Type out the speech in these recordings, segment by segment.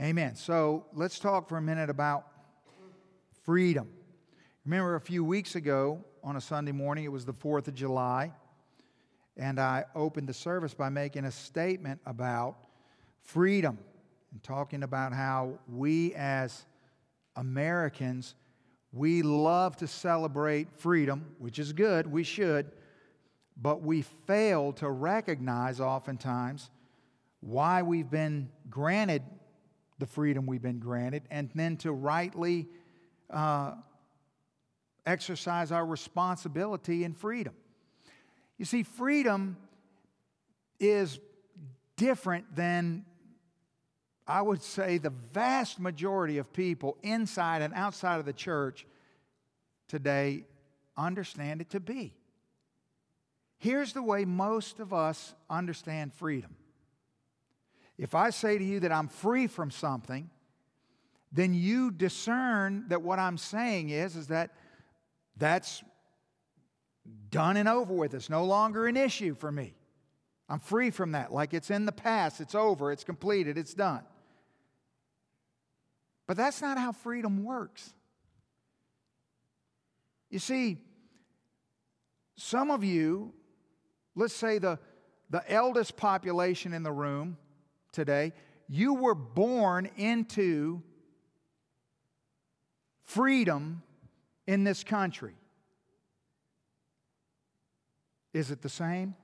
Amen. So let's talk for a minute about freedom. Remember a few weeks ago on a Sunday morning, it was the 4th of July, and I opened the service by making a statement about freedom and talking about how we as Americans, we love to celebrate freedom, which is good, we should, but we fail to recognize oftentimes why we've been granted the freedom we've been granted, and then to rightly exercise our responsibility in freedom. You see, freedom is different than, I would say, the vast majority of people inside and outside of the church today understand it to be. Here's the way most of us understand freedom. If I say to you that I'm free from something, then you discern that what I'm saying is that that's done and over with. It's no longer an issue for me. I'm free from that. Like it's in the past, it's over, it's completed, it's done. But that's not how freedom works. You see, some of you, let's say the eldest population in the room today, you were born into freedom in this country. Is it the same?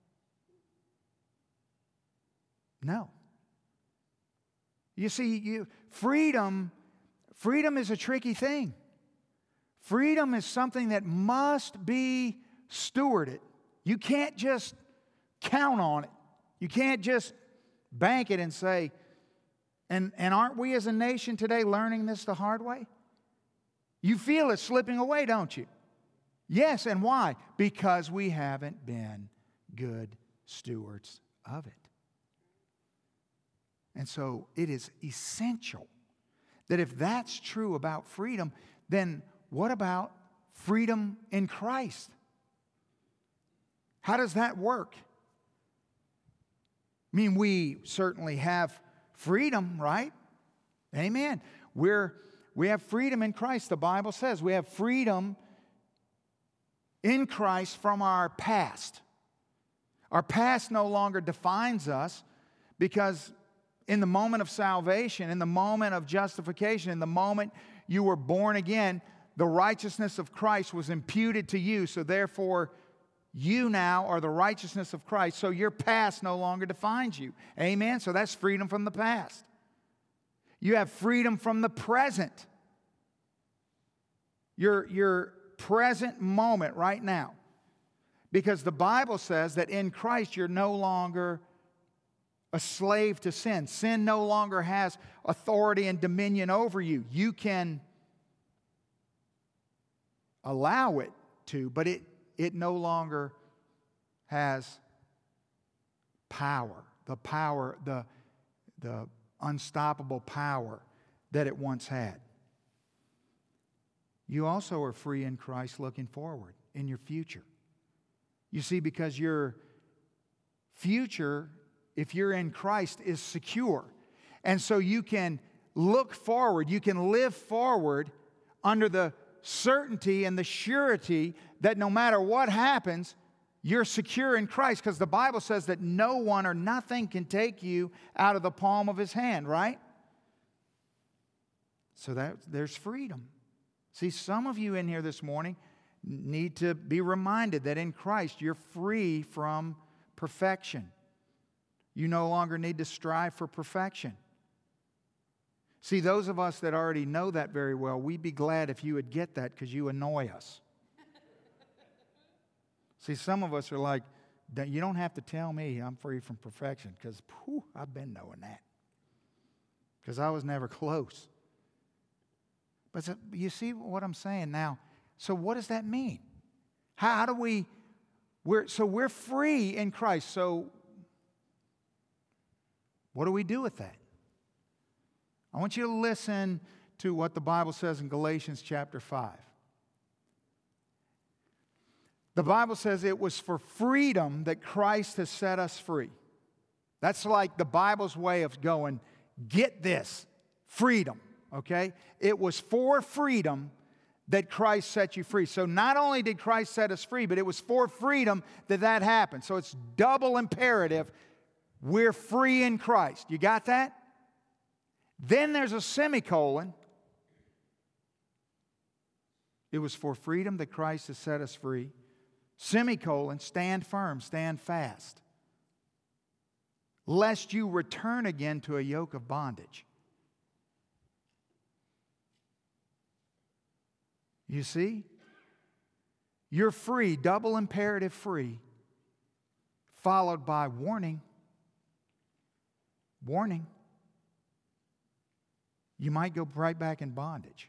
No. You see, freedom is a tricky thing. Freedom is something that must be stewarded. You can't just count on it. You can't just bank it and say, and aren't we as a nation today learning this the hard way? You feel it slipping away, don't you? Yes, and why? Because we haven't been good stewards of it. And so it is essential that if that's true about freedom, then what about freedom in Christ? How does that work? I mean, we certainly have freedom, right? Amen. We have freedom in Christ. The Bible says we have freedom in Christ from our past. Our past no longer defines us, because in the moment of salvation, in the moment of justification, in the moment you were born again, the righteousness of Christ was imputed to you. So therefore, you now are the righteousness of Christ. So your past no longer defines you. Amen? So that's freedom from the past. You have freedom from the present. Your present moment right now. Because the Bible says that in Christ you're no longer a slave to sin. Sin no longer has authority and dominion over you. You can allow it to, but it no longer has power. The unstoppable power that it once had. You also are free in Christ looking forward in your future. You see, because your future, if you're in Christ, is secure. And so you can look forward, you can live forward under the certainty and the surety that no matter what happens, you're secure in Christ, because the Bible says that no one or nothing can take you out of the palm of His hand, right? So there's freedom. See, some of you in here this morning need to be reminded that in Christ you're free from perfection. You no longer need to strive for perfection. See, those of us that already know that very well, we'd be glad if you would get that, because you annoy us. See, some of us are like, you don't have to tell me I'm free from perfection, because I've been knowing that. Because I was never close. But you see what I'm saying now? So what does that mean? How do we're free in Christ. So what do we do with that? I want you to listen to what the Bible says in Galatians chapter 5. The Bible says it was for freedom that Christ has set us free. That's like the Bible's way of going, get this. freedom, okay? It was for freedom that Christ set you free. So not only did Christ set us free, but it was for freedom that happened. So it's double imperative. We're free in Christ. You got that? Then there's a semicolon. It was for freedom that Christ has set us free. Semicolon, stand firm, stand fast, lest you return again to a yoke of bondage. You see? You're free, double imperative free, followed by warning. Warning. You might go right back in bondage.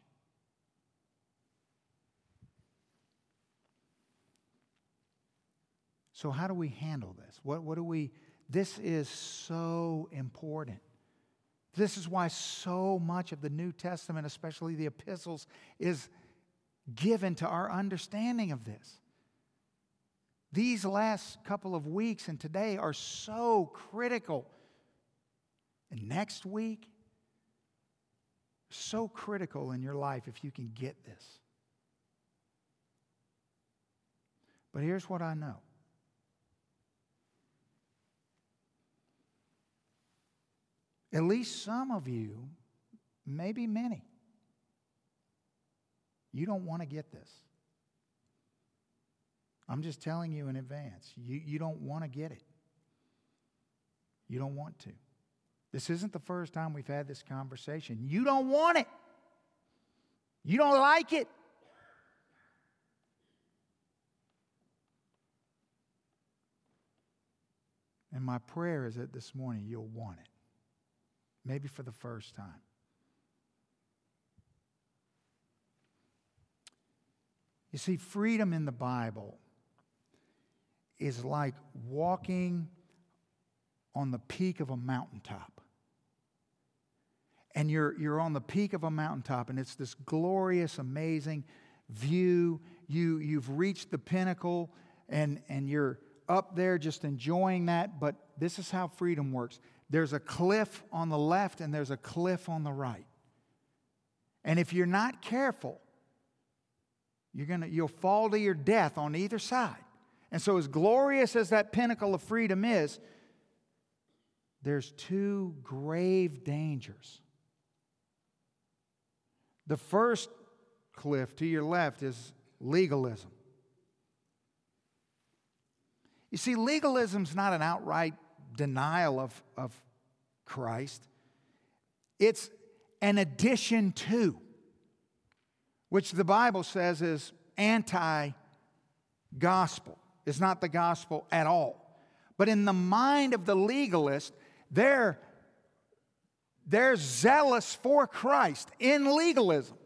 So how do we handle this? What do we... This is so important. This is why so much of the New Testament, especially the epistles, is given to our understanding of this. These last couple of weeks and today are so critical. And next week, so critical in your life if you can get this. But here's what I know. At least some of you, maybe many, you don't want to get this. I'm just telling you in advance. You don't want to get it. You don't want to. This isn't the first time we've had this conversation. You don't want it. You don't like it. And my prayer is that this morning you'll want it. Maybe for the first time. You see, freedom in the Bible is like walking on the peak of a mountaintop. And you're on the peak of a mountaintop, and it's this glorious, amazing view. You've reached the pinnacle, and you're up there just enjoying that. But this is how freedom works. There's a cliff on the left and there's a cliff on the right. And if you're not careful, you'll fall to your death on either side. And so as glorious as that pinnacle of freedom is, there's two grave dangers. The first cliff to your left is legalism. You see, legalism's not an outright denial of Christ. It's an addition to, which the Bible says is anti-gospel. It's not the gospel at all. But in the mind of the legalist, they're zealous for Christ in legalism.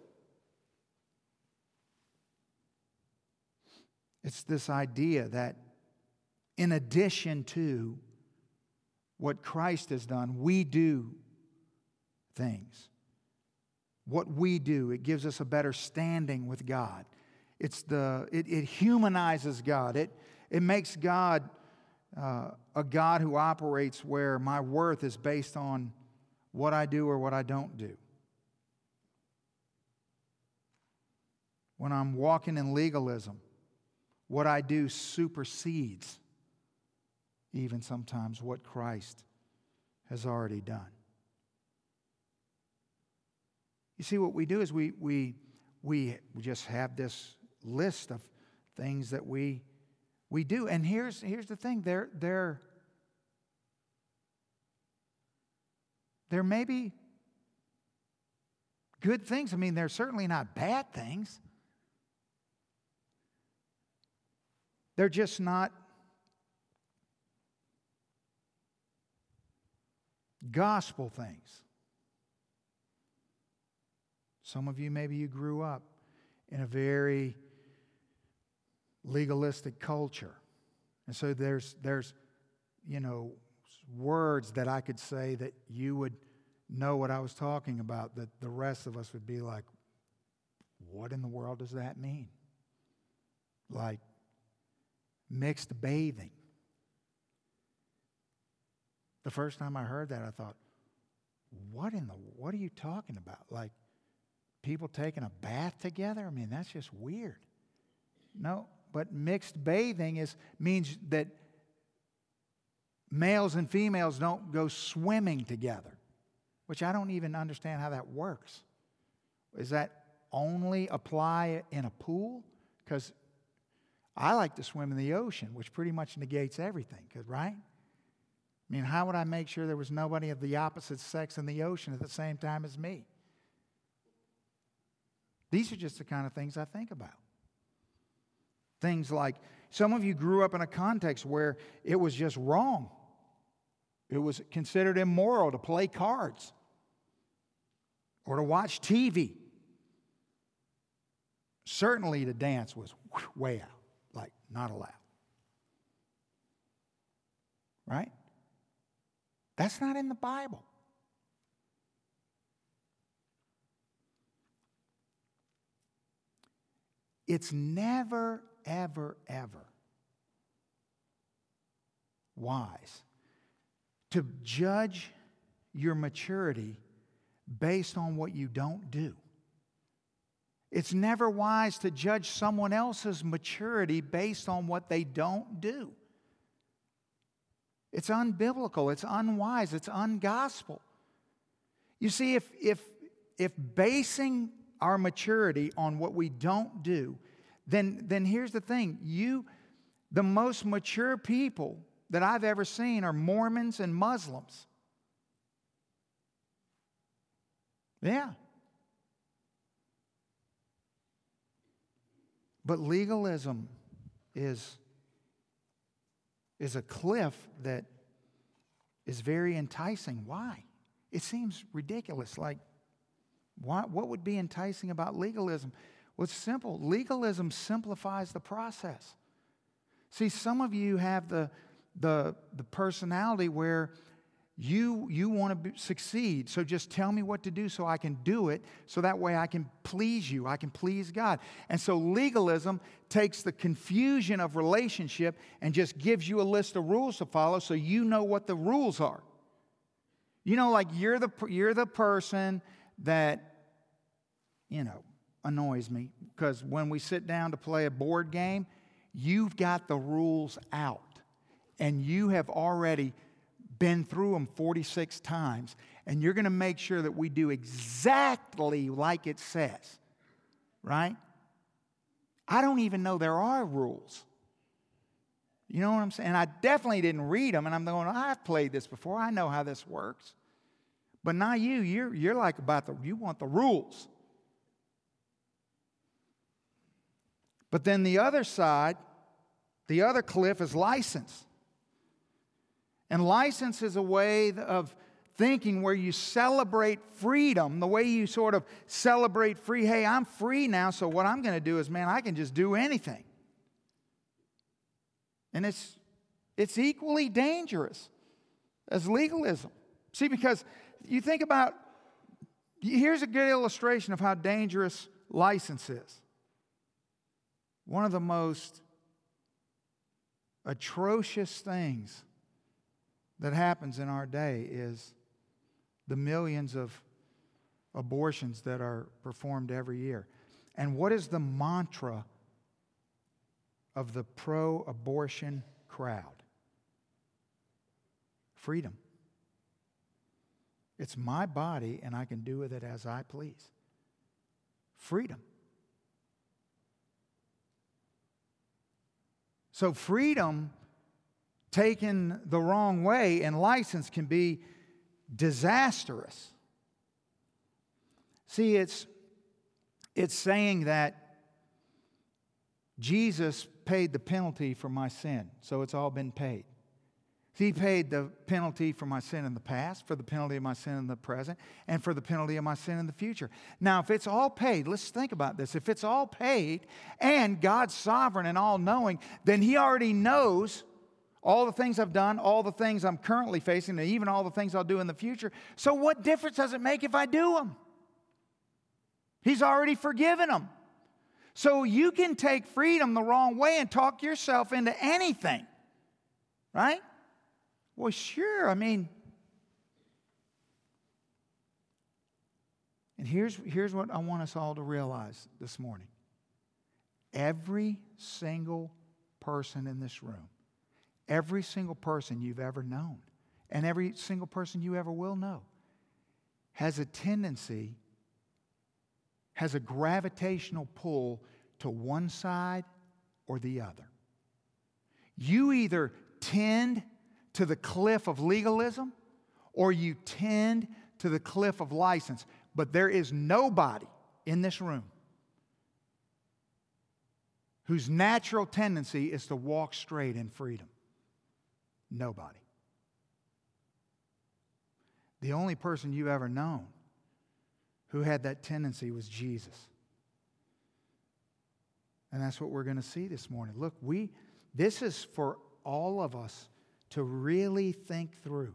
It's this idea that in addition to what Christ has done, we do things. What we do, it gives us a better standing with God. It humanizes God. It makes God a God who operates where my worth is based on what I do or what I don't do. When I'm walking in legalism, what I do supersedes even sometimes what Christ has already done. You see, what we do is we just have this list of things that we do. And here's the thing. There may be good things. I mean, they're certainly not bad things. They're just not gospel things. Some of you, maybe you grew up in a very legalistic culture. And so there's words that I could say that you would know what I was talking about, that the rest of us would be like, what in the world does that mean? Like mixed bathing. The first time I heard that, I thought, what are you talking about? Like people taking a bath together? I mean, that's just weird. No, but mixed bathing means that males and females don't go swimming together, which I don't even understand how that works. Is that only apply in a pool? Because I like to swim in the ocean, which pretty much negates everything, right? I mean, how would I make sure there was nobody of the opposite sex in the ocean at the same time as me? These are just the kind of things I think about. Things like, some of you grew up in a context where it was just wrong. It was considered immoral to play cards or to watch TV. Certainly to dance was way out, like not allowed. Right? That's not in the Bible. It's never, ever, ever wise to judge your maturity based on what you don't do. It's never wise to judge someone else's maturity based on what they don't do. It's unbiblical, it's unwise, it's ungospel. You see, if basing our maturity on what we don't do, then here's the thing. The most mature people that I've ever seen are Mormons and Muslims. Yeah. But legalism is a cliff that is very enticing. Why? It seems ridiculous. Like, what would be enticing about legalism? Well, it's simple. Legalism simplifies the process. See, some of you have the personality where you want to succeed, so just tell me what to do so I can do it, so that way I can please you, I can please God. And so legalism takes the confusion of relationship and just gives you a list of rules to follow so you know what the rules are. You know, like you're the person that, annoys me, because when we sit down to play a board game, you've got the rules out, and you have already been through them 46 times, and you're going to make sure that we do exactly like it says, right? I don't even know there are rules. You know what I'm saying? And I definitely didn't read them, and I'm going, I've played this before. I know how this works. But not you. You're like you want the rules. But then the other side, the other cliff is license. And license is a way of thinking where you celebrate freedom, the way you sort of celebrate free. Hey, I'm free now, so what I'm going to do is, man, I can just do anything. And it's equally dangerous as legalism. See, because you think about, here's a good illustration of how dangerous license is. One of the most atrocious things that happens in our day is the millions of abortions that are performed every year. And what is the mantra of the pro-abortion crowd? Freedom. It's my body and I can do with it as I please. Freedom. So freedom taken the wrong way and license can be disastrous. See, it's saying that Jesus paid the penalty for my sin, so it's all been paid. He paid the penalty for my sin in the past, for the penalty of my sin in the present, and for the penalty of my sin in the future. Now, if it's all paid, let's think about this. If it's all paid and God's sovereign and all-knowing, then He already knows all the things I've done, all the things I'm currently facing, and even all the things I'll do in the future. So what difference does it make if I do them? He's already forgiven them. So you can take freedom the wrong way and talk yourself into anything, right? Well, sure, I mean, And here's what I want us all to realize this morning. Every single person in this room, every single person you've ever known, and every single person you ever will know, has a tendency, has a gravitational pull to one side or the other. You either tend to the cliff of legalism or you tend to the cliff of license. But there is nobody in this room whose natural tendency is to walk straight in freedom. Nobody. The only person you've ever known who had that tendency was Jesus. And that's what we're going to see this morning. Look, this is for all of us to really think through.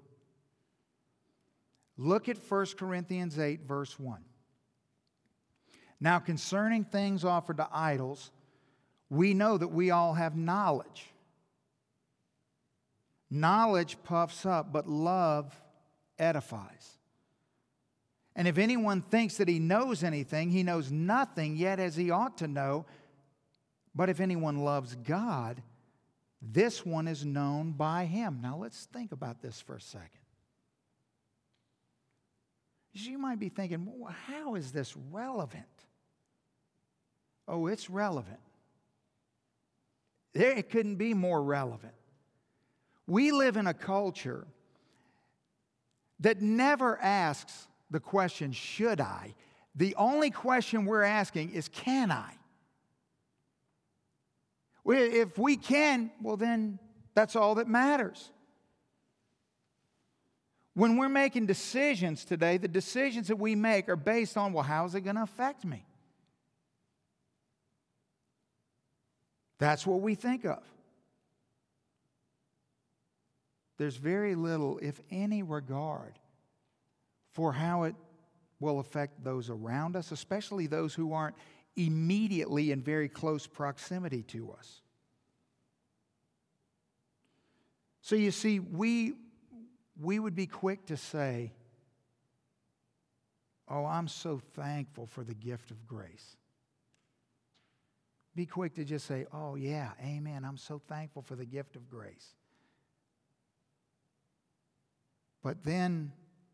Look at 1 Corinthians 8, verse 1. Now, concerning things offered to idols, we know that we all have knowledge. Knowledge puffs up, but love edifies. And if anyone thinks that he knows anything, he knows nothing yet as he ought to know. But if anyone loves God, this one is known by him. Now let's think about this for a second. You might be thinking, well, how is this relevant? Oh, it's relevant. It couldn't be more relevant. We live in a culture that never asks the question, should I? The only question we're asking is, can I? If we can, well then that's all that matters. When we're making decisions today, the decisions that we make are based on, well, how is it going to affect me? That's what we think of. There's very little, if any, regard for how it will affect those around us, especially those who aren't immediately in very close proximity to us. So you see, we would be quick to say, oh, I'm so thankful for the gift of grace. Be quick to just say, oh yeah, amen, I'm so thankful for the gift of grace. But then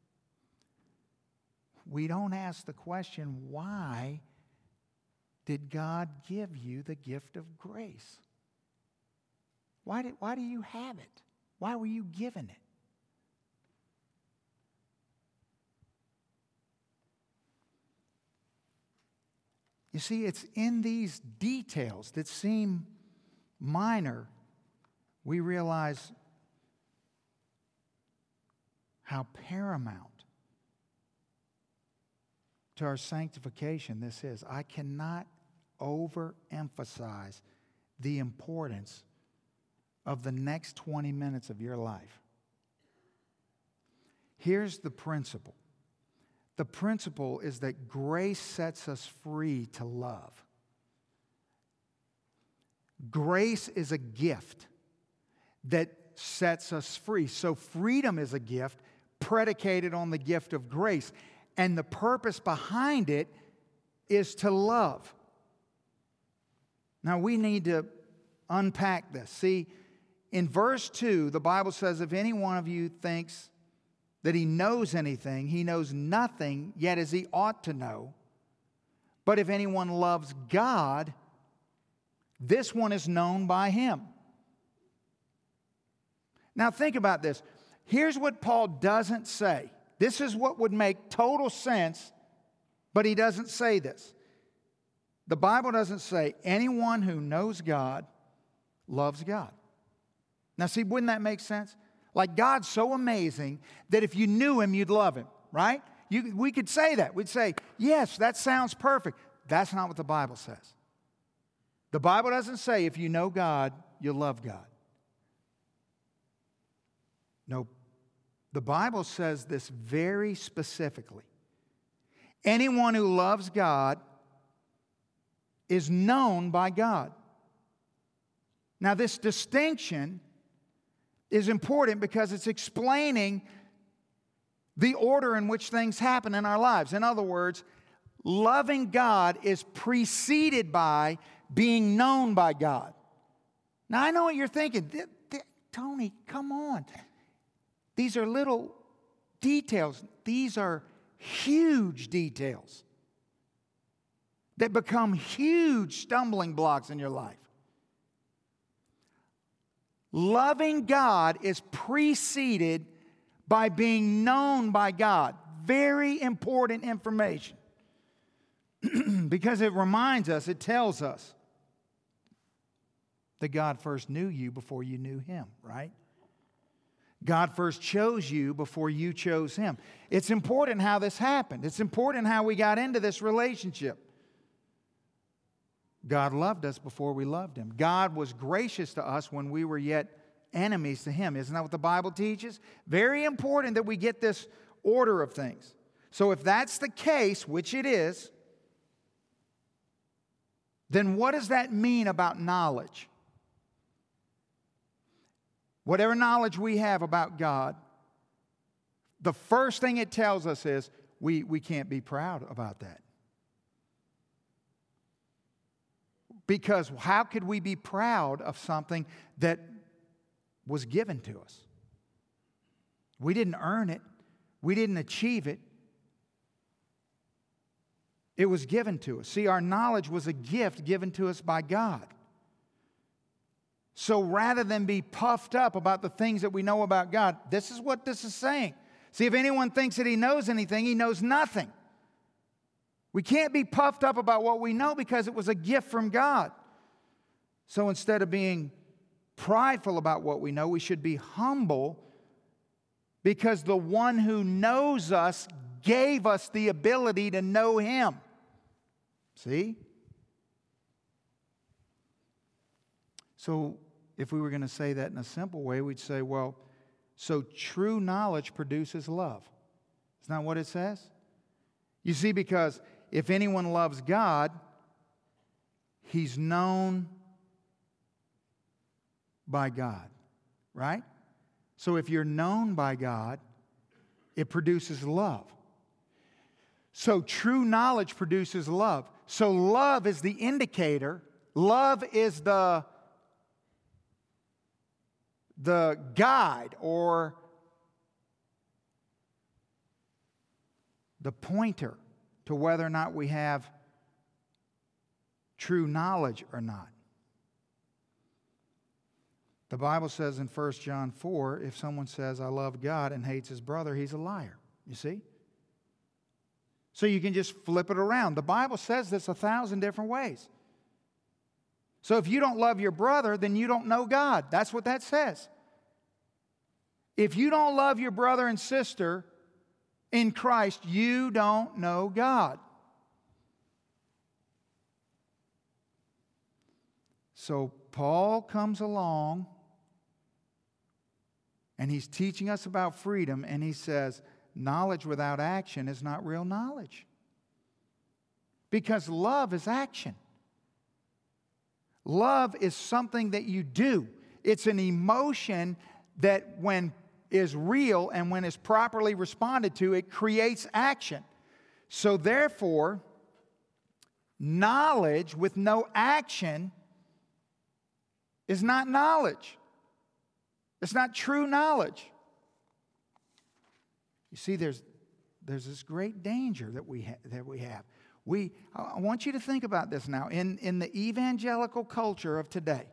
we don't ask the question, why did God give you the gift of grace? Why do you have it? Why were you given it? You see, it's in these details that seem minor, we realize how paramount to our sanctification this is. I cannot overemphasize the importance of the next 20 minutes of your life. Here's the principle. The principle is that grace sets us free to love. Grace is a gift that sets us free. So freedom is a gift predicated on the gift of grace. And the purpose behind it is to love. Now we need to unpack this. See, in verse 2, the Bible says, if any one of you thinks that he knows anything, he knows nothing yet as he ought to know. But if anyone loves God, this one is known by him. Now think about this. Here's what Paul doesn't say. This is what would make total sense, but he doesn't say this. The Bible doesn't say anyone who knows God loves God. Now see, wouldn't that make sense? Like God's so amazing that if you knew him, you'd love him, right? We could say that. We'd say, yes, that sounds perfect. That's not what the Bible says. The Bible doesn't say if you know God, you'll love God. No, the Bible says this very specifically. Anyone who loves God is known by God. Now, this distinction is important because it's explaining the order in which things happen in our lives. In other words, loving God is preceded by being known by God. Now, I know what you're thinking. Tony, come on. These are little details. These are huge details that become huge stumbling blocks in your life. Loving God is preceded by being known by God. Very important information. Because it reminds us, it tells us that God first knew you before you knew Him, right? God first chose you before you chose Him. It's important how this happened. It's important how we got into this relationship. God loved us before we loved Him. God was gracious to us when we were yet enemies to Him. Isn't that what the Bible teaches? Very important that we get this order of things. So if that's the case, which it is, then what does that mean about knowledge? Whatever knowledge we have about God, the first thing it tells us is we can't be proud about that. Because how could we be proud of something that was given to us? We didn't earn it. We didn't achieve it. It was given to us. See, our knowledge was a gift given to us by God. So rather than be puffed up about the things that we know about God, this is what this is saying. See, if anyone thinks that he knows anything, he knows nothing. We can't be puffed up about what we know because it was a gift from God. So instead of being prideful about what we know, we should be humble because the one who knows us gave us the ability to know Him. See? So if we were going to say that in a simple way, we'd say, well, so true knowledge produces love. Isn't that what it says? You see, because if anyone loves God, he's known by God, right? So if you're known by God, it produces love. So true knowledge produces love. So love is the indicator. Love is the guide or the pointer to whether or not we have true knowledge or not. The Bible says in 1 John 4, if someone says, I love God and hates his brother, he's a liar. You see? So you can just flip it around. The Bible says this 1,000 different ways. So if you don't love your brother, then you don't know God. That's what that says. If you don't love your brother and sister in Christ, you don't know God. So Paul comes along and he's teaching us about freedom, and he says, knowledge without action is not real knowledge. Because love is action. Love is something that you do. It's an emotion that when is real and when is properly responded to, it creates action. So therefore, knowledge with no action is not knowledge. It's not true knowledge. You see, there's this great danger that we have. I want you to think about this now. In the evangelical culture of today,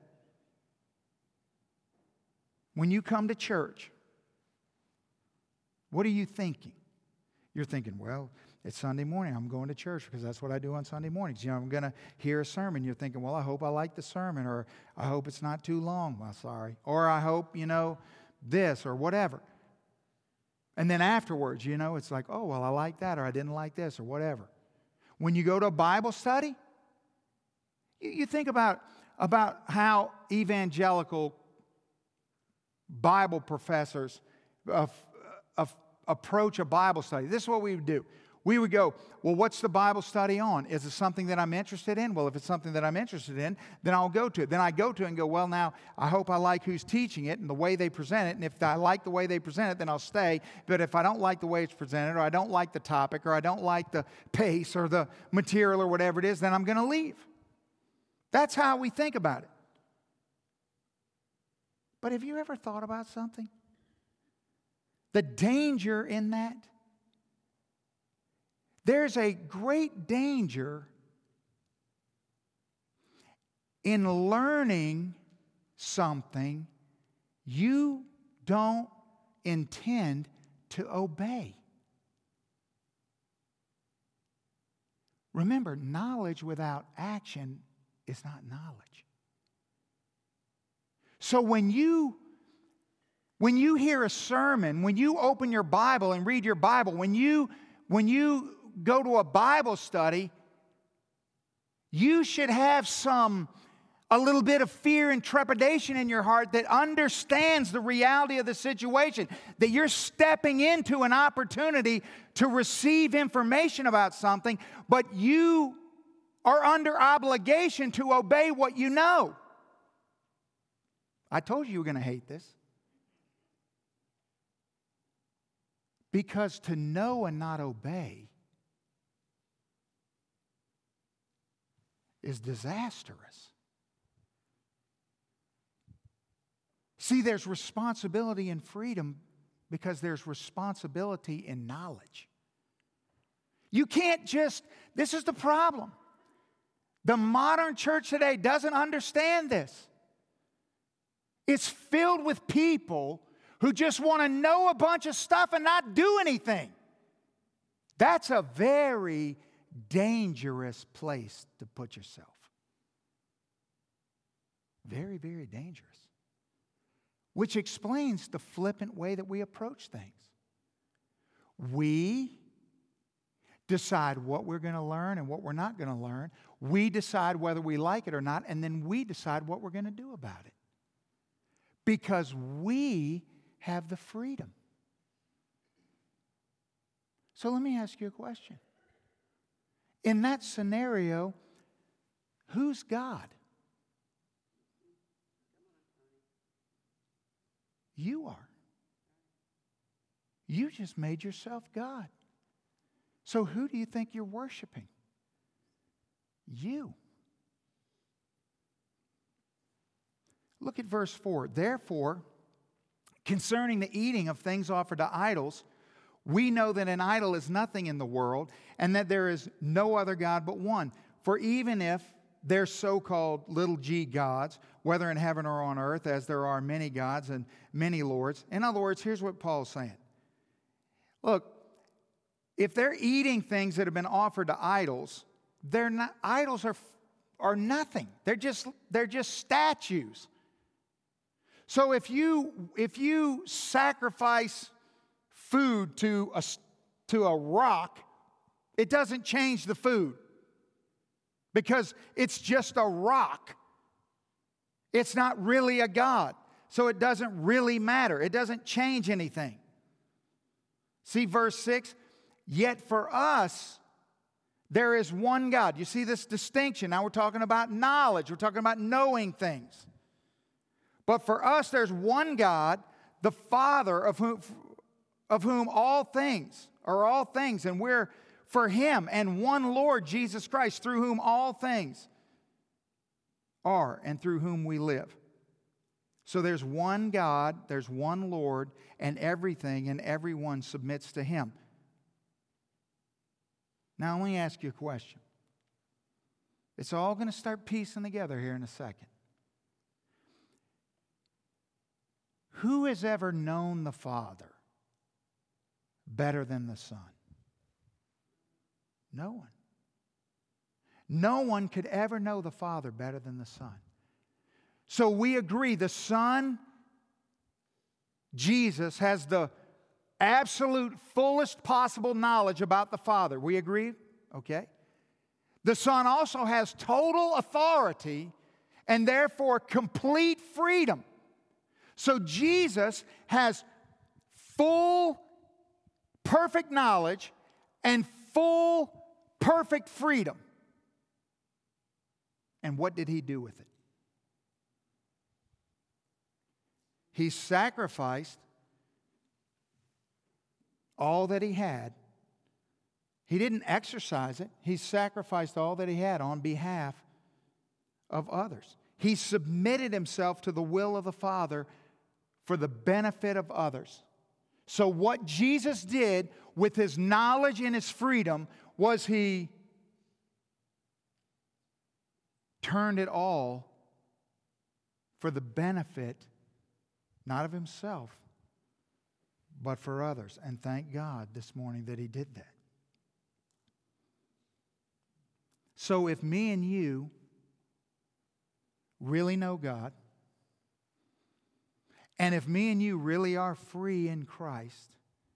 when you come to church, what are you thinking? You're thinking, well, it's Sunday morning. I'm going to church because that's what I do on Sunday mornings. You know, I'm going to hear a sermon. You're thinking, well, I hope I like the sermon, or I hope it's not too long. Well, sorry. Or I hope, this or whatever. And then afterwards, it's like, oh, well, I like that, or I didn't like this, or whatever. When you go to a Bible study, you think about how evangelical Bible professors approach a Bible study. This is what we would do. We would go, well, what's the Bible study on? Is it something that I'm interested in? Well, if it's something that I'm interested in, then I'll go to it. Then I go to it and go, well, now, I hope I like who's teaching it and the way they present it. And if I like the way they present it, then I'll stay. But if I don't like the way it's presented, or I don't like the topic, or I don't like the pace or the material or whatever it is, then I'm going to leave. That's how we think about it. But have you ever thought about something? The danger in that? There's a great danger in learning something you don't intend to obey. Remember, knowledge without action is not knowledge. So when you hear a sermon, when you open your Bible and read your Bible, when you go to a Bible study, you should have a little bit of fear and trepidation in your heart that understands the reality of the situation, that you're stepping into an opportunity to receive information about something, but you are under obligation to obey what you know. I told you were going to hate this. Because to know and not obey is disastrous. See, there's responsibility in freedom because there's responsibility in knowledge. You can't this is the problem. The modern church today doesn't understand this. It's filled with people who just want to know a bunch of stuff and not do anything. That's a very dangerous place to put yourself. Very, very dangerous. Which explains the flippant way that we approach things. We decide what we're going to learn and what we're not going to learn. We decide whether we like it or not, and then we decide what we're going to do about it. Because we have the freedom. So let me ask you a question. In that scenario, who's God? You are. You just made yourself God. So who do you think you're worshiping? You. Look at verse 4. Therefore, concerning the eating of things offered to idols, we know that an idol is nothing in the world, and that there is no other God but one. For even if they're so-called little g gods, whether in heaven or on earth, as there are many gods and many lords. In other words, here's what Paul's saying. Look, if they're eating things that have been offered to idols, idols are nothing. They're just statues. So if you sacrifice food to a rock, it doesn't change the food because it's just a rock. It's not really a God, so it doesn't really matter. It doesn't change anything. See verse 6? Yet for us, there is one God. You see this distinction? Now we're talking about knowledge. We're talking about knowing things. But for us, there's one God, the Father of whom all things are all things, and we're for Him, and one Lord, Jesus Christ, through whom all things are and through whom we live. So there's one God, there's one Lord, and everything and everyone submits to Him. Now let me ask you a question. It's all going to start piecing together here in a second. Who has ever known the Father better than the Son? No one. No one could ever know the Father better than the Son. So we agree the Son, Jesus, has the absolute fullest possible knowledge about the Father. We agree? Okay. The Son also has total authority and therefore complete freedom. So Jesus has full, perfect knowledge and full, perfect freedom. And what did he do with it? He sacrificed all that he had. He didn't exercise it. He sacrificed all that he had on behalf of others. He submitted himself to the will of the Father for the benefit of others. So what Jesus did with his knowledge and his freedom was he turned it all for the benefit, not of himself, but for others. And thank God this morning that he did that. So if me and you really know God, and if me and you really are free in Christ,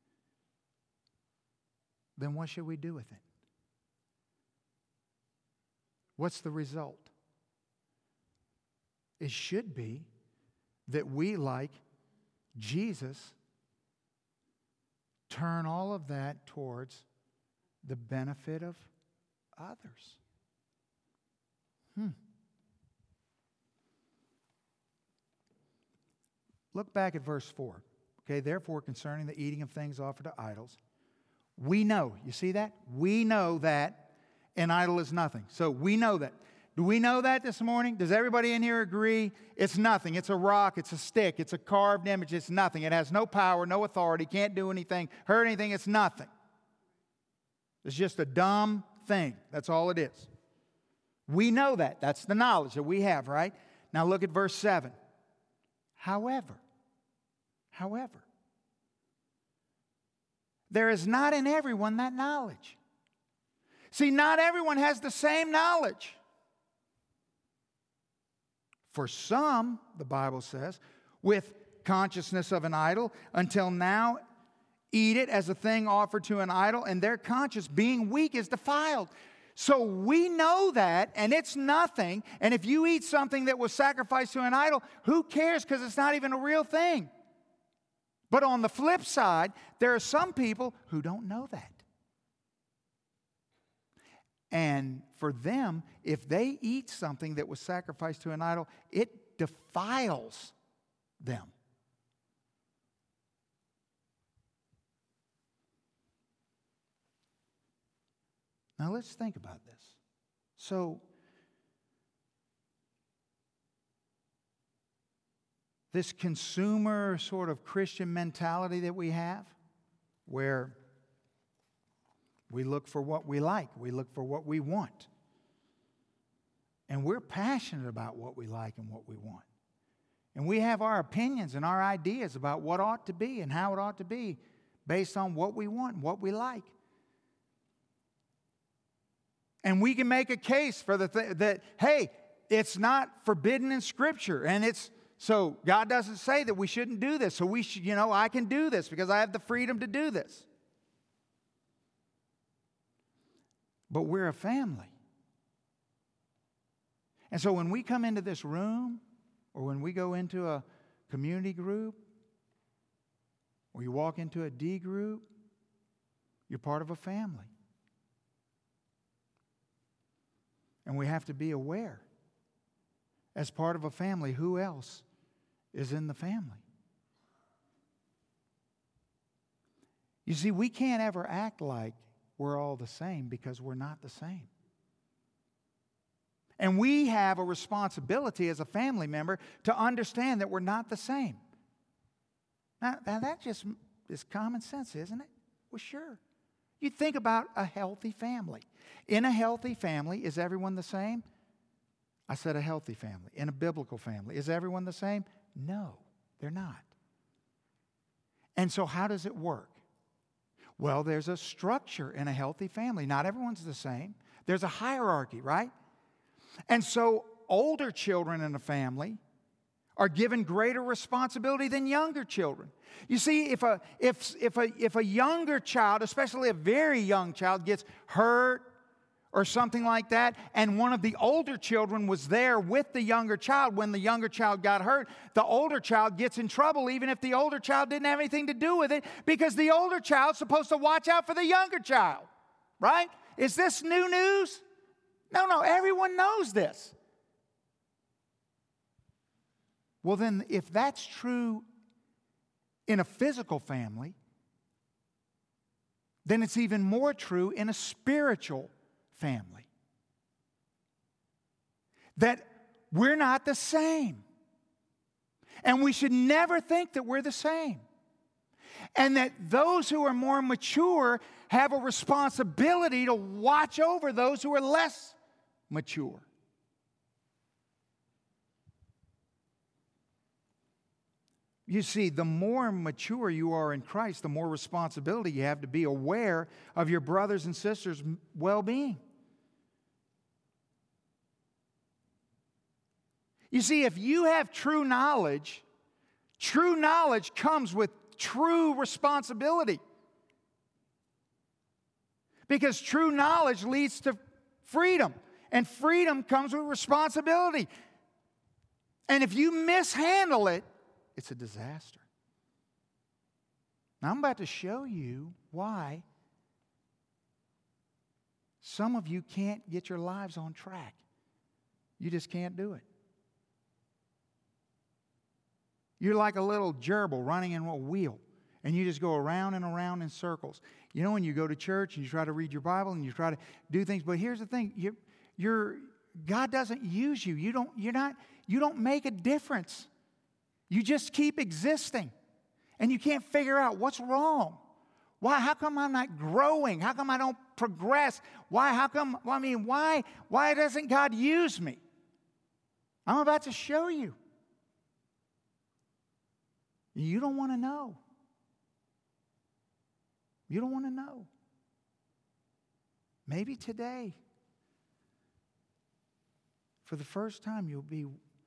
then what should we do with it? What's the result? It should be that we, like Jesus, turn all of that towards the benefit of others. Look back at verse 4. Okay, therefore, concerning the eating of things offered to idols, we know. You see that? We know that an idol is nothing. So we know that. Do we know that this morning? Does everybody in here agree? It's nothing. It's a rock. It's a stick. It's a carved image. It's nothing. It has no power, no authority, can't do anything, hurt anything. It's nothing. It's just a dumb thing. That's all it is. We know that. That's the knowledge that we have, right? Now look at verse 7. However, there is not in everyone that knowledge. See, not everyone has the same knowledge. For some, the Bible says, with consciousness of an idol, until now eat it as a thing offered to an idol, and their conscience, being weak, is defiled. So we know that, and it's nothing. And if you eat something that was sacrificed to an idol, who cares? Because it's not even a real thing. But on the flip side, there are some people who don't know that. And for them, if they eat something that was sacrificed to an idol, it defiles them. Now let's think about this. So, this consumer sort of Christian mentality that we have, where we look for what we like, we look for what we want. And we're passionate about what we like and what we want. And we have our opinions and our ideas about what ought to be and how it ought to be based on what we want and what we like. And we can make a case for that, hey, it's not forbidden in Scripture. And so God doesn't say that we shouldn't do this. So we should, I can do this because I have the freedom to do this. But we're a family. And so when we come into this room, or when we go into a community group, or you walk into a D group, you're part of a family. And we have to be aware, as part of a family, who else is in the family. You see, we can't ever act like we're all the same because we're not the same. And we have a responsibility as a family member to understand that we're not the same. Now that just is common sense, isn't it? Well, sure. You think about a healthy family. In a healthy family, is everyone the same? I said a healthy family. In a biblical family, is everyone the same? No, they're not. And so how does it work? Well, there's a structure in a healthy family. Not everyone's the same. There's a hierarchy, right? And so older children in a family are given greater responsibility than younger children. You see, if a younger child, especially a very young child, gets hurt or something like that, and one of the older children was there with the younger child when the younger child got hurt, the older child gets in trouble even if the older child didn't have anything to do with it, because the older child's supposed to watch out for the younger child, right? Is this new news? No, everyone knows this. Well, then, if that's true in a physical family, then it's even more true in a spiritual family. That we're not the same. And we should never think that we're the same. And that those who are more mature have a responsibility to watch over those who are less mature. You see, the more mature you are in Christ, the more responsibility you have to be aware of your brothers and sisters' well-being. You see, if you have true knowledge comes with true responsibility. Because true knowledge leads to freedom, and freedom comes with responsibility. And if you mishandle it, it's a disaster. Now, I'm about to show you why some of you can't get your lives on track. You just can't do it. You're like a little gerbil running in a wheel, and you just go around and around in circles. You know, when you go to church and you try to read your Bible and you try to do things, but here's the thing: God doesn't use you. You don't make a difference. You just keep existing, and you can't figure out what's wrong. Why? How come I'm not growing? How come I don't progress? Why? How come? Why doesn't God use me? I'm about to show you. You don't want to know. You don't want to know. Maybe today, for the first time, you'll be,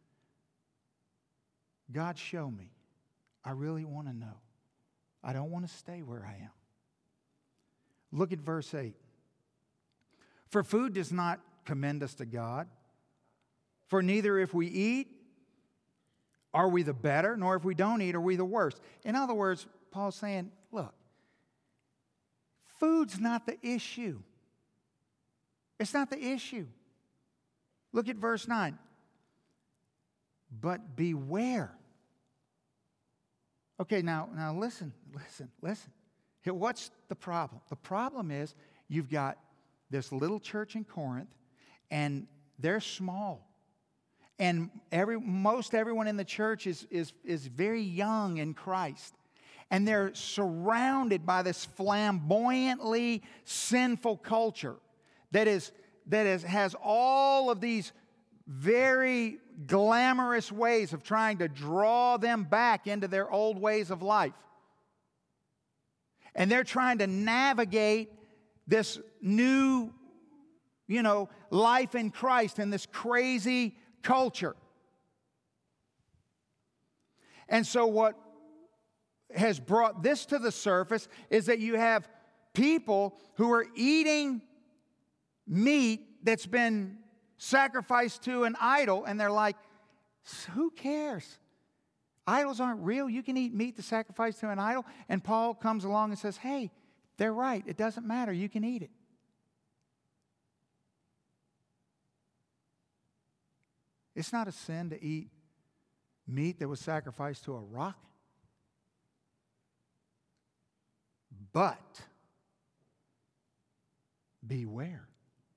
God, show me. I really want to know. I don't want to stay where I am. Look at verse 8. For food does not commend us to God. For neither if we eat, are we the better, nor if we don't eat, are we the worse. In other words, Paul's saying, look, food's not the issue. It's not the issue. Look at verse 9. But beware. Okay, now listen. What's the problem? The problem is you've got this little church in Corinth, and they're small. And most everyone in the church is very young in Christ. And they're surrounded by this flamboyantly sinful culture that has all of these very glamorous ways of trying to draw them back into their old ways of life. And they're trying to navigate this new, life in Christ in this crazy culture. And so what has brought this to the surface is that you have people who are eating meat that's been sacrificed to an idol, and they're like, who cares? Idols aren't real. You can eat meat that's sacrificed to an idol. And Paul comes along and says, hey, they're right. It doesn't matter. You can eat it. It's not a sin to eat meat that was sacrificed to a rock. But beware.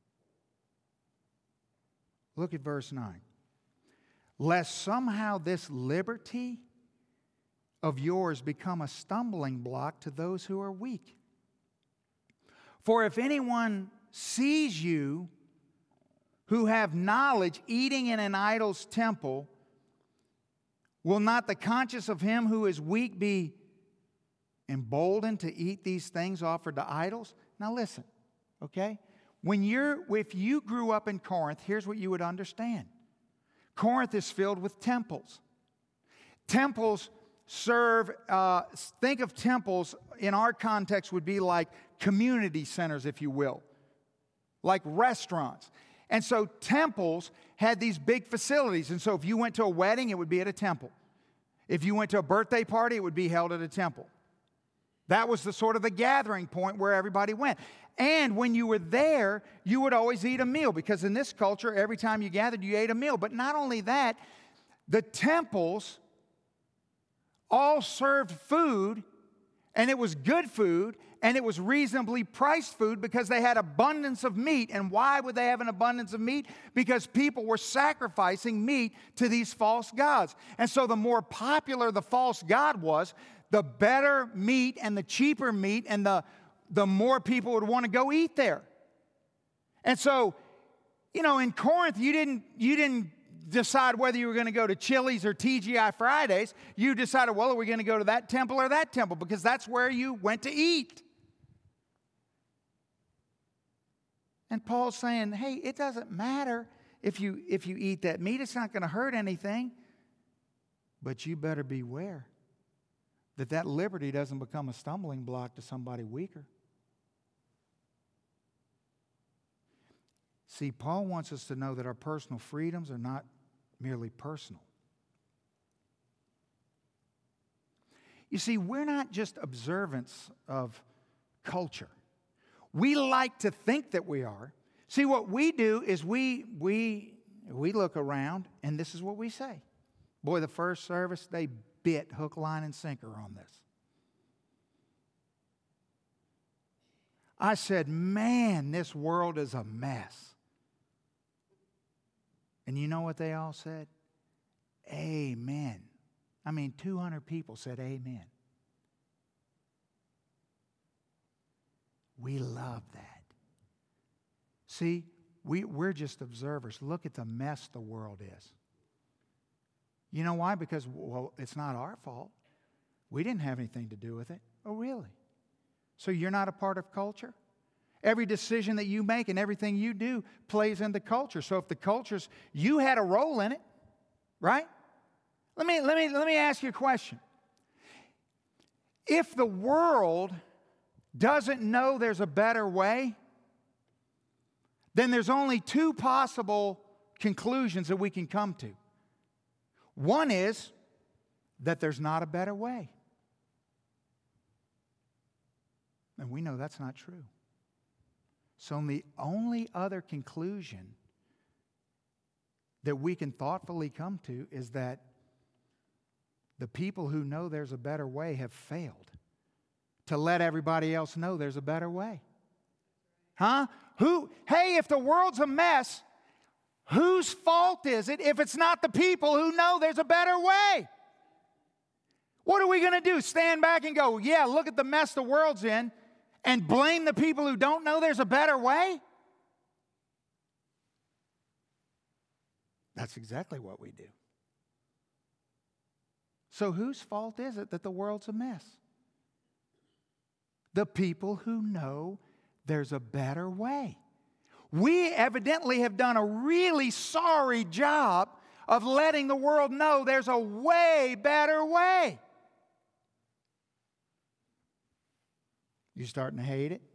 Look at verse 9. Lest somehow this liberty of yours become a stumbling block to those who are weak. For if anyone sees you who have knowledge eating in an idol's temple, will not the conscience of him who is weak be emboldened to eat these things offered to idols? Now listen, okay? If you grew up in Corinth, here's what you would understand. Corinth is filled with temples. Temples serve, think of temples in our context would be like community centers, if you will, like restaurants. And so temples had these big facilities. And so if you went to a wedding, it would be at a temple. If you went to a birthday party, it would be held at a temple. That was the sort of the gathering point where everybody went. And when you were there, you would always eat a meal, because in this culture, every time you gathered, you ate a meal. But not only that, the temples all served food, and it was good food, and it was reasonably priced food because they had abundance of meat. And why would they have an abundance of meat? Because people were sacrificing meat to these false gods. And so the more popular the false god was, the better meat and the cheaper meat, and the more people would want to go eat there. And so, in Corinth, you didn't decide whether you were going to go to Chili's or TGI Fridays. You decided, well, are we going to go to that temple or that temple? Because that's where you went to eat. And Paul's saying, hey, it doesn't matter if you eat that meat. It's not going to hurt anything. But you better beware that liberty doesn't become a stumbling block to somebody weaker. See, Paul wants us to know that our personal freedoms are not merely personal. You see, we're not just observants of culture. We like to think that we are. See, what we do is we look around, and this is what we say. Boy, the first service, they bit hook, line, and sinker on this. I said, man, this world is a mess. And you know what they all said? Amen. 200 people said amen. We love that. See, we're just observers. Look at the mess the world is. You know why? Because, it's not our fault. We didn't have anything to do with it. Oh, really? So you're not a part of culture? Every decision that you make and everything you do plays into culture. So if the culture's, you had a role in it, right? Let me ask you a question. If the world doesn't know there's a better way, then there's only two possible conclusions that we can come to. One is that there's not a better way. And we know that's not true. So the only other conclusion that we can thoughtfully come to is that the people who know there's a better way have failed to let everybody else know there's a better way. Huh? Hey, if the world's a mess, whose fault is it if it's not the people who know there's a better way? What are we going to do? Stand back and go, yeah, look at the mess the world's in, and blame the people who don't know there's a better way? That's exactly what we do. So whose fault is it that the world's a mess? The people who know there's a better way. We evidently have done a really sorry job of letting the world know there's a way better way. You starting to hate it?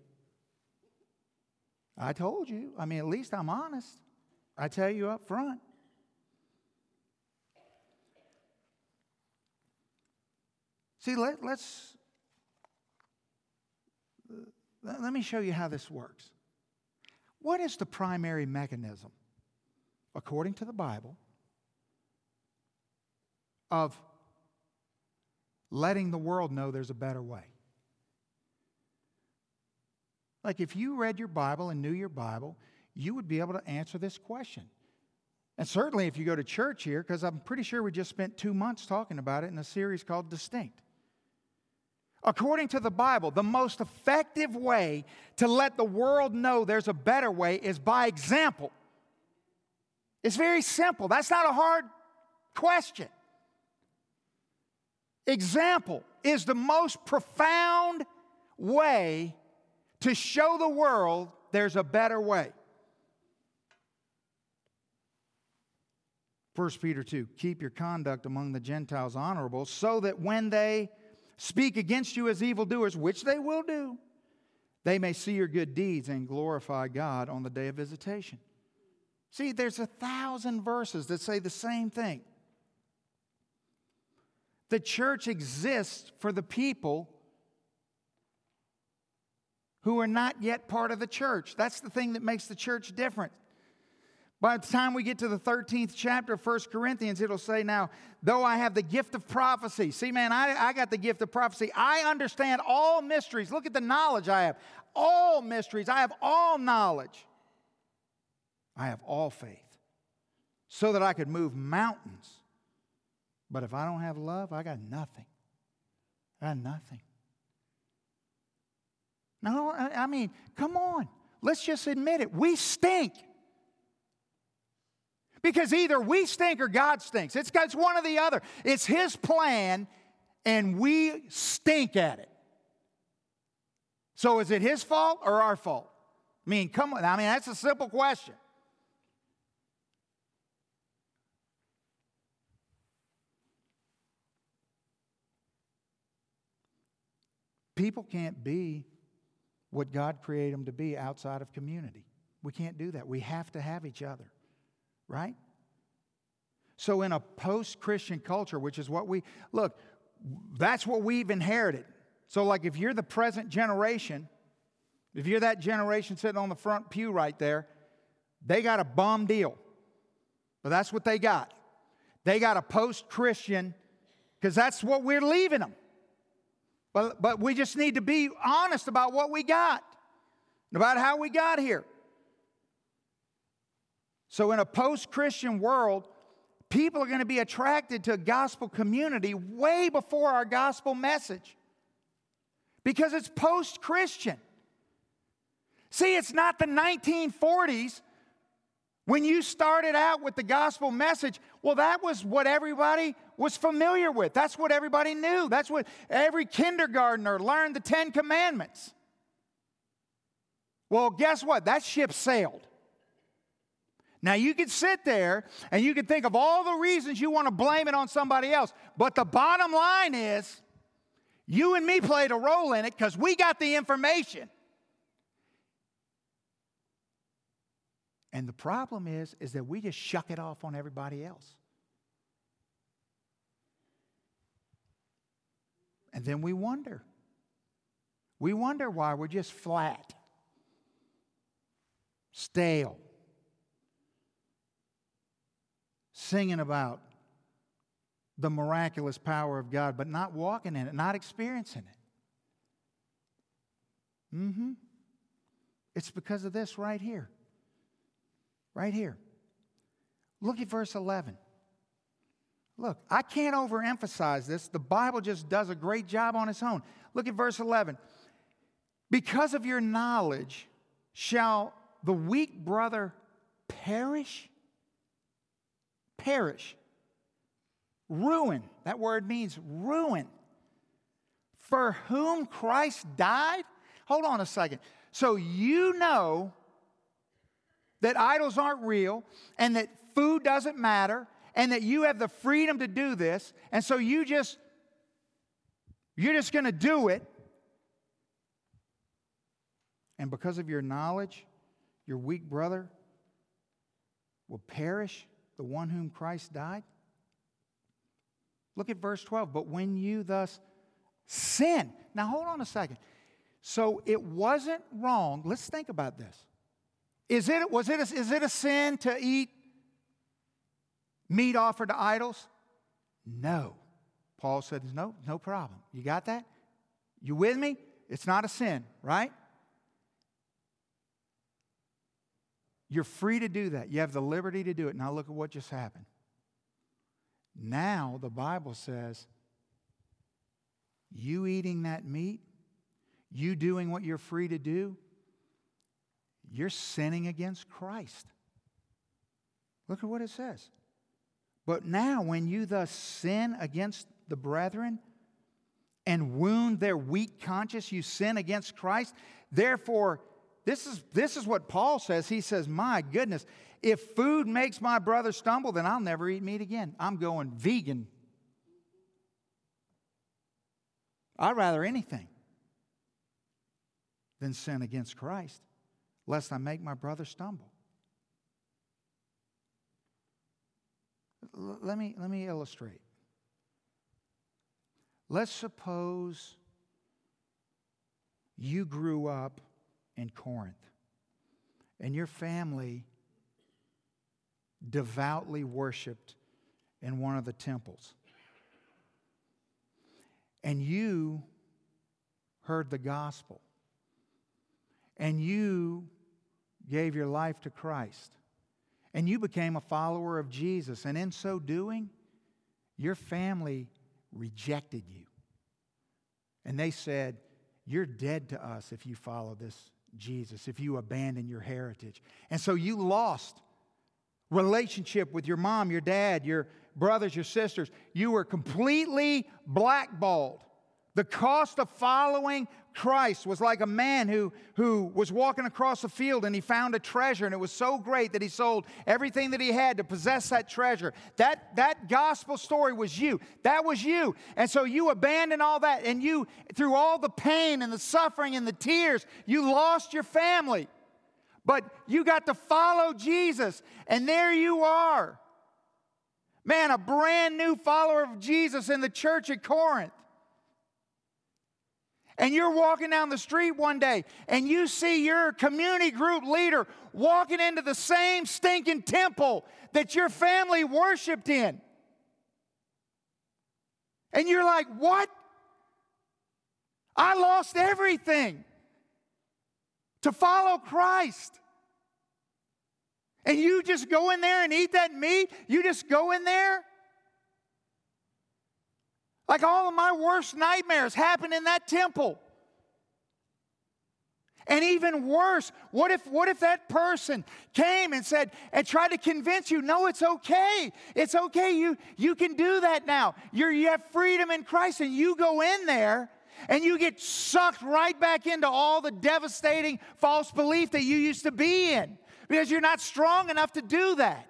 I told you. At least I'm honest. I tell you up front. See, let me show you how this works. What is the primary mechanism, according to the Bible, of letting the world know there's a better way? Like if you read your Bible and knew your Bible, you would be able to answer this question. And certainly if you go to church here, because I'm pretty sure we just spent 2 months talking about it in a series called Distinct. According to the Bible, the most effective way to let the world know there's a better way is by example. It's very simple. That's not a hard question. Example is the most profound way to show the world there's a better way. 1 Peter 2, keep your conduct among the Gentiles honorable, so that when they speak against you as evildoers, which they will do, they may see your good deeds and glorify God on the day of visitation. See, there's 1,000 verses that say the same thing. The church exists for the people who are not yet part of the church. That's the thing that makes the church different. By the time we get to the 13th chapter of 1 Corinthians, it'll say, now, though I have the gift of prophecy. See, man, I got the gift of prophecy. I understand all mysteries. Look at the knowledge I have. All mysteries. I have all knowledge. I have all faith. So that I could move mountains. But if I don't have love, I got nothing. I got nothing. No, I mean, come on. Let's just admit it. We stink. Because either we stink or God stinks. It's one or the other. It's His plan, and we stink at it. So is it His fault or our fault? I mean, come on. I mean, that's a simple question. People can't be what God created them to be outside of community. We can't do that. We have to have each other. Right? So in a post-Christian culture, which is what look, that's what we've inherited. So like if you're the present generation, if you're that generation sitting on the front pew right there, they got a bum deal. But that's what they got. They got a post-Christian, because that's what we're leaving them. But we just need to be honest about what we got, about how we got here. So in a post-Christian world, people are going to be attracted to a gospel community way before our gospel message. Because it's post-Christian. See, it's not the 1940s when you started out with the gospel message. Well, that was what everybody was familiar with. That's what everybody knew. That's what every kindergartner learned, the 10 Commandments. Well, guess what? That ship sailed. Now, you can sit there and you can think of all the reasons you want to blame it on somebody else. But the bottom line is, you and me played a role in it because we got the information. And the problem is that we just shuck it off on everybody else. And then we wonder. We wonder why we're just flat, stale. Singing about the miraculous power of God, but not walking in it, not experiencing it. It's because of this right here. Right here. Look at verse 11. Look, I can't overemphasize this. The Bible just does a great job on its own. Look at verse 11. Because of your knowledge, shall the weak brother perish? Perish. Ruin. That word means ruin. For whom Christ died? Hold on a second. So you know that idols aren't real and that food doesn't matter and that you have the freedom to do this, and so you're just going to do it. And because of your knowledge, your weak brother will perish. The one whom Christ died? Look at verse 12. But when you thus sin. Now hold on a second. So it wasn't wrong. Let's think about this. Is it a sin to eat meat offered to idols? No. Paul said, no problem. You got that? You with me? It's not a sin, right? You're free to do that. You have the liberty to do it. Now look at what just happened. Now the Bible says, you eating that meat, you doing what you're free to do, you're sinning against Christ. Look at what it says. But now when you thus sin against the brethren and wound their weak conscience, you sin against Christ. Therefore, this is what Paul says. He says, my goodness, if food makes my brother stumble, then I'll never eat meat again. I'm going vegan. I'd rather anything than sin against Christ, lest I make my brother stumble. Let me illustrate. Let's suppose you grew up in Corinth. And your family devoutly worshiped in one of the temples. And you heard the gospel. And you gave your life to Christ. And you became a follower of Jesus. And in so doing, your family rejected you. And they said, you're dead to us if you follow this Jesus, if you abandon your heritage. And so you lost relationship with your mom, your dad, your brothers, your sisters. You were completely blackballed. The cost of following Christ was like a man who was walking across a field and he found a treasure, and it was so great that he sold everything that he had to possess that treasure. That gospel story was you. That was you. And so you abandoned all that, and you, through all the pain and the suffering and the tears, you lost your family. But you got to follow Jesus, and there you are. Man, a brand new follower of Jesus in the church at Corinth. And you're walking down the street one day and you see your community group leader walking into the same stinking temple that your family worshiped in. And you're like, what? I lost everything to follow Christ. And you just go in there and eat that meat? You just go in there? Like all of my worst nightmares happen in that temple. And even worse, what if that person came and said, and tried to convince you, no, it's okay. It's okay. You can do that now. You have freedom in Christ, and you go in there and you get sucked right back into all the devastating false belief that you used to be in because you're not strong enough to do that.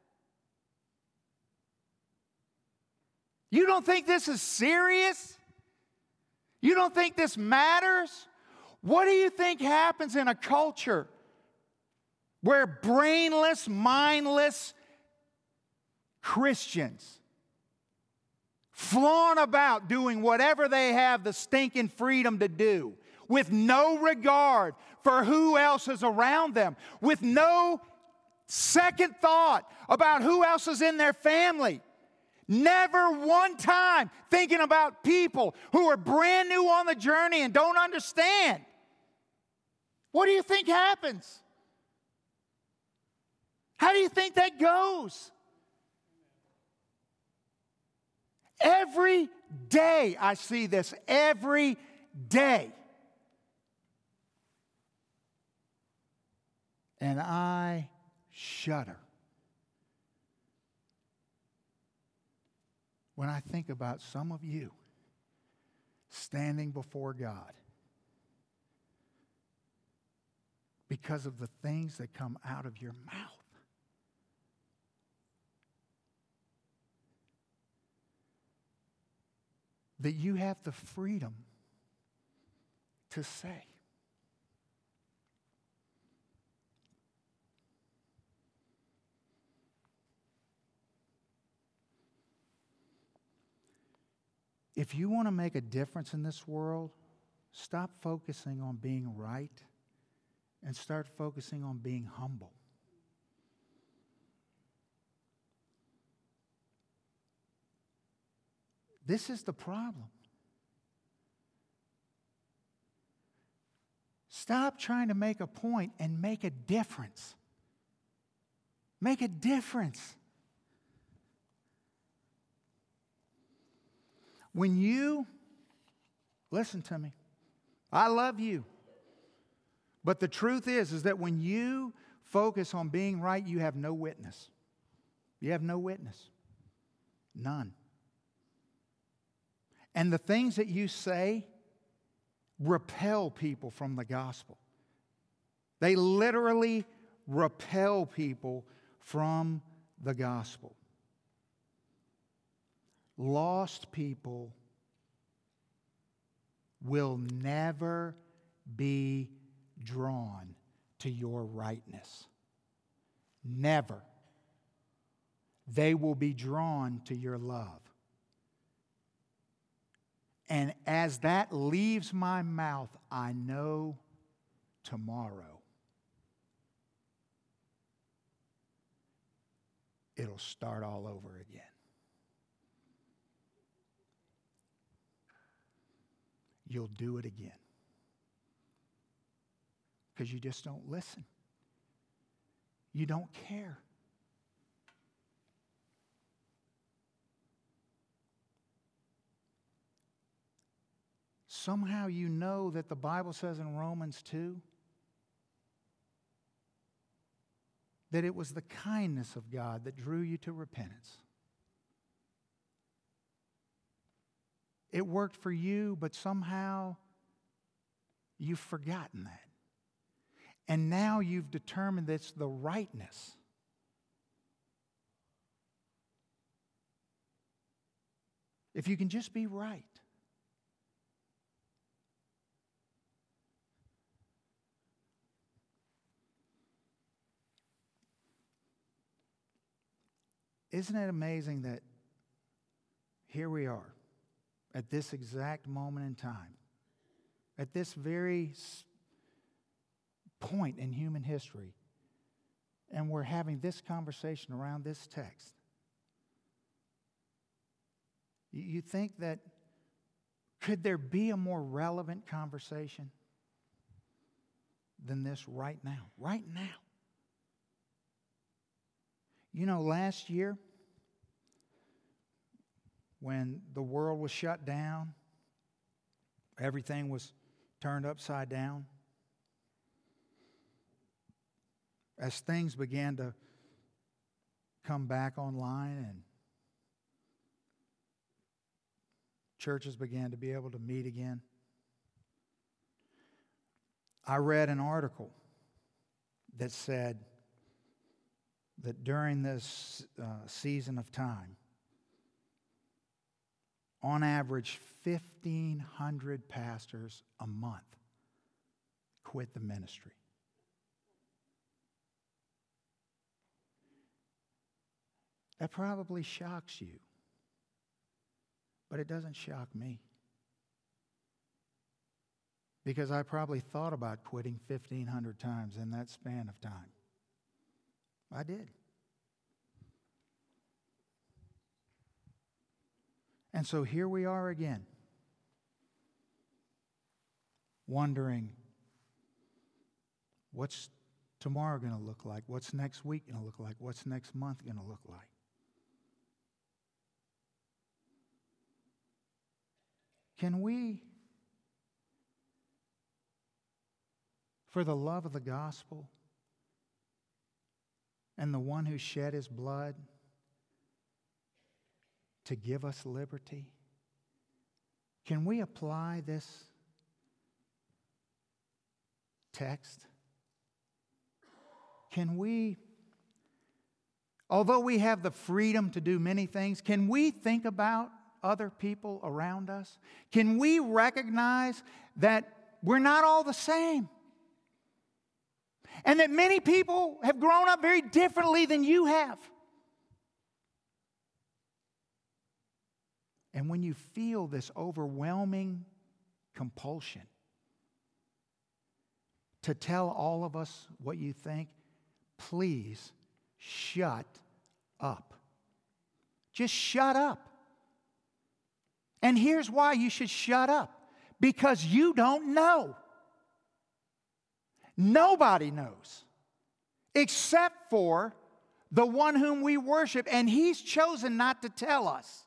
You don't think this is serious? You don't think this matters? What do you think happens in a culture where brainless, mindless Christians flaunt about doing whatever they have the stinking freedom to do with no regard for who else is around them, with no second thought about who else is in their family? Never one time thinking about people who are brand new on the journey and don't understand. What do you think happens? How do you think that goes? Every day I see this, every day. And I shudder when I think about some of you standing before God because of the things that come out of your mouth. That you have the freedom to say. If you want to make a difference in this world, stop focusing on being right and start focusing on being humble. This is the problem. Stop trying to make a point and make a difference. Make a difference. When you, listen to me, I love you. But the truth is that when you focus on being right, you have no witness. You have no witness. None. And the things that you say repel people from the gospel. They literally repel people from the gospel. Lost people will never be drawn to your rightness. Never. They will be drawn to your love. And as that leaves my mouth, I know tomorrow, it'll start all over again. You'll do it again. Because you just don't listen. You don't care. Somehow you know that the Bible says in Romans 2 that it was the kindness of God that drew you to repentance. It worked for you, but somehow you've forgotten that. And now you've determined that it's the rightness. If you can just be right. Isn't it amazing that here we are at this exact moment in time, at this very point in human history, and we're having this conversation around this text? You think that could there be a more relevant conversation than this right now? Right now. You know, last year, when the world was shut down, everything was turned upside down, as things began to come back online and churches began to be able to meet again, I read an article that said that during this season of time, on average, 1,500 pastors a month quit the ministry. That probably shocks you, but it doesn't shock me. Because I probably thought about quitting 1,500 times in that span of time. I did. And so here we are again, wondering, what's tomorrow going to look like? What's next week going to look like? What's next month going to look like? Can we, for the love of the gospel and the one who shed his blood to give us liberty, can we apply this text? Can we, although we have the freedom to do many things, can we think about other people around us? Can we recognize that we're not all the same? And that many people have grown up very differently than you have. And when you feel this overwhelming compulsion to tell all of us what you think, please shut up. Just shut up. And here's why you should shut up. Because you don't know. Nobody knows except for the one whom we worship, and he's chosen not to tell us.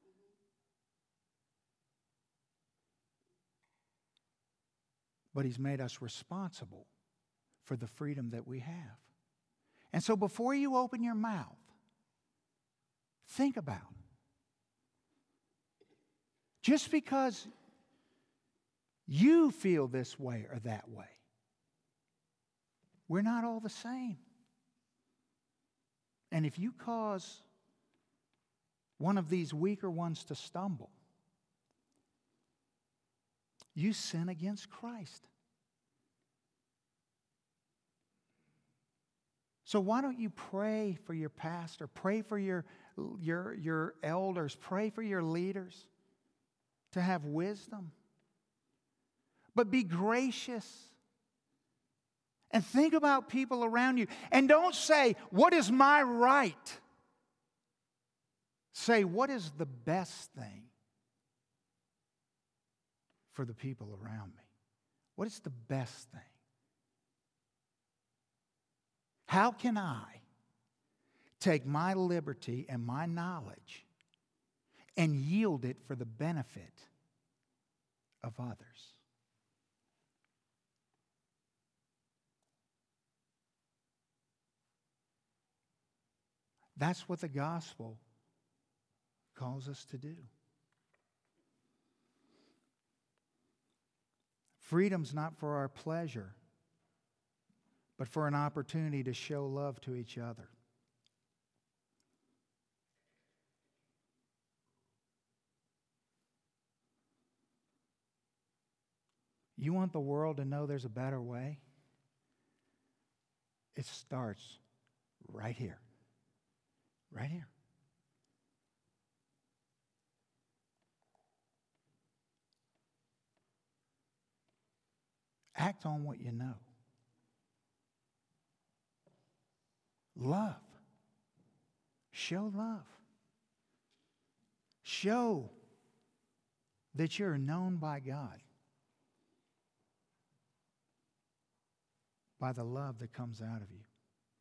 But he's made us responsible for the freedom that we have. And so before you open your mouth, think about it. Just because you feel this way or that way, we're not all the same. And if you cause one of these weaker ones to stumble, you sin against Christ. So why don't you pray for your pastor, pray for your elders, pray for your leaders to have wisdom. But be gracious And think about people around you. And don't say, what is my right? Say, what is the best thing for the people around me? What is the best thing? How can I take my liberty and my knowledge and yield it for the benefit of others? That's what the gospel calls us to do. Freedom's not for our pleasure, but for an opportunity to show love to each other. You want the world to know there's a better way? It starts right here. Right here. Act on what you know. Love. Show love. Show that you're known by God by the love that comes out of you.